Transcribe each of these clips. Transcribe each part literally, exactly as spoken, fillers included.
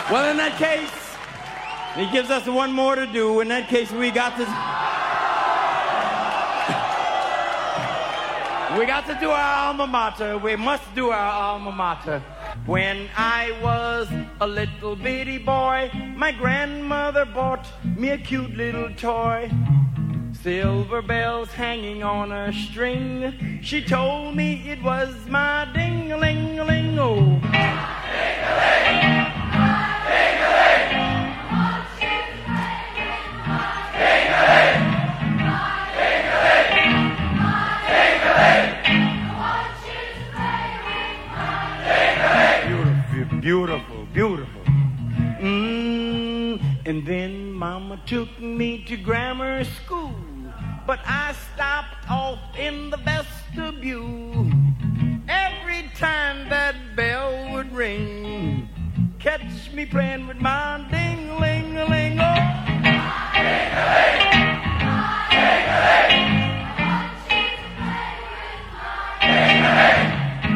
Well, in that case, he gives us one more to do. In that case, we got to... We got to do our alma mater. We must do our alma mater. When I was a little bitty boy, my grandmother bought me a cute little toy. Silver bells hanging on a string. She told me it was my ding-a-ling-a-ling-o. Ding-a-ling, ding-a-ling. Ding-a-ling, ding-a-ling. Beautiful, beautiful. Mm, and then Mama took me to grammar school, but I stopped off in the vestibule. Every time that bell would ring, catch me playing with my ding-a-ling-a-ling-o. Ding-a-ling, ding-a-ling. Ding-a-ling.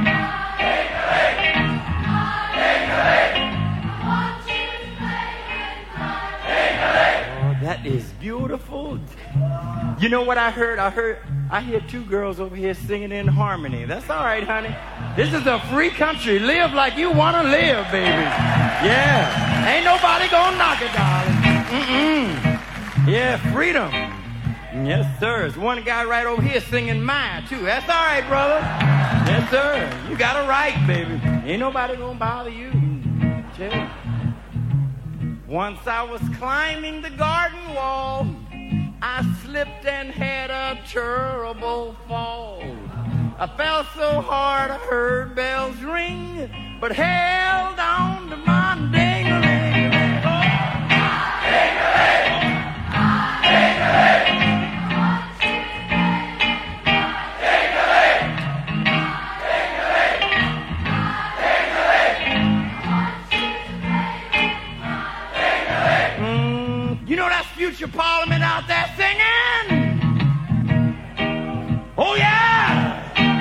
That is beautiful. You know what I heard? I heard, I hear two girls over here singing in harmony. That's all right, honey. This is a free country. Live like you want to live, baby. Yeah. Ain't nobody gonna knock it, darling. Mm-mm. Yeah, freedom. Yes, sir. There's one guy right over here singing mine, too. That's all right, brother. Yes, sir. You got a right, baby. Ain't nobody gonna bother you. Chill. Once I was climbing the garden wall, I slipped and had a terrible fall. I fell so hard I heard bells ring, but held on to my ding-a-ling. Ding-a-ling, ding-a-ling. Future Parliament out there singing. Oh, yeah.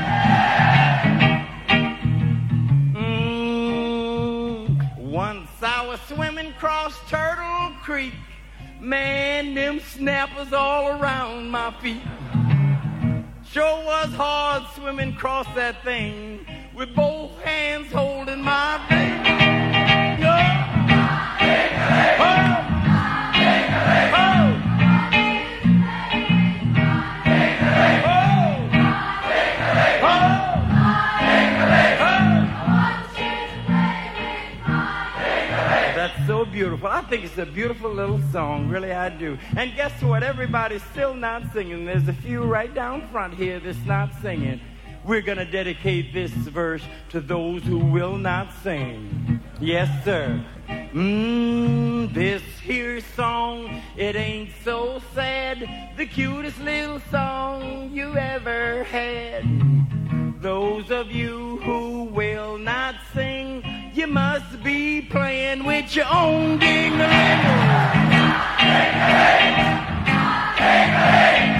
Mm, once I was swimming across Turtle Creek. Man, them snappers all around my feet. Sure was hard swimming across that thing with both hands holding my baby. Oh. Oh. That's so beautiful. I think it's a beautiful little song. Really, I do. And guess what? Everybody's still not singing. There's a few right down front here that's not singing. We're going to dedicate this verse to those who will not sing. Yes, sir. Mmm, this here song, it ain't so sad. The cutest little song you ever had. Those of you who will not sing, you must be playing with your own ding-a-ling. Ding-a-ling, ding-a-ling.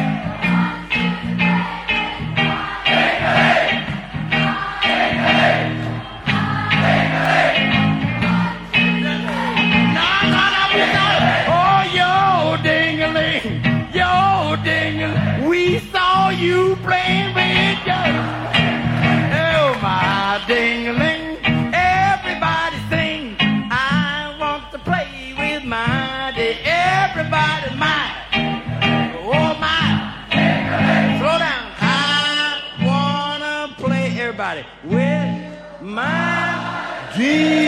We saw you playing with your, oh my ding-a-ling. Everybody sing, I want to play with my ding. Everybody's mine, oh my ding-a-ling. Slow down, I wanna play, everybody, with my ding.